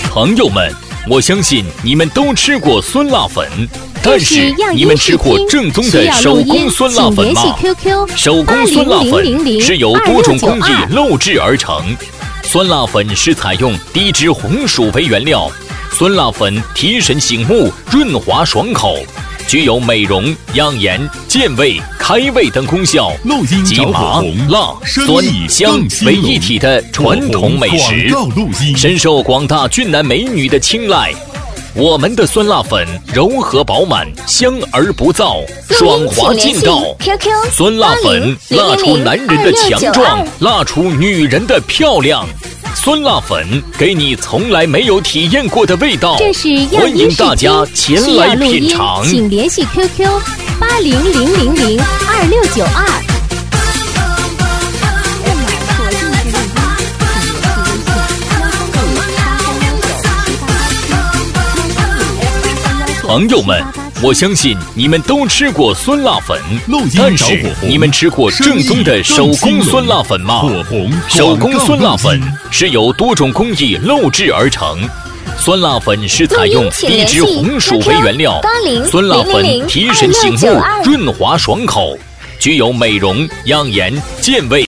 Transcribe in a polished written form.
朋友们，我相信你们都吃过酸辣粉，但是你们吃过正宗的手工酸辣粉吗？手工酸辣粉是由多种工艺镂制而成，酸辣粉是采用低脂红薯为原料，酸辣粉提神醒目、润滑爽口，具有美容、养颜、健胃、开胃等功效，集麻、辣、酸、香为一体的传统美食，深受广大俊男美女的青睐。我们的酸辣粉柔和饱满，香而不燥，爽滑劲道。酸辣粉辣出男人的强壮，辣出女人的漂亮。酸辣粉给你从来没有体验过的味道，欢迎大家前来品尝。 请联系 QQ 800002692。 朋友们，我相信你们都吃过酸辣粉，但是你们吃过正宗的手工酸辣粉吗？手工酸辣粉是由多种工艺镂制而成，酸辣粉是采用低脂红薯为原料，酸辣粉提神醒目、润滑爽口，具有美容、养颜、健胃。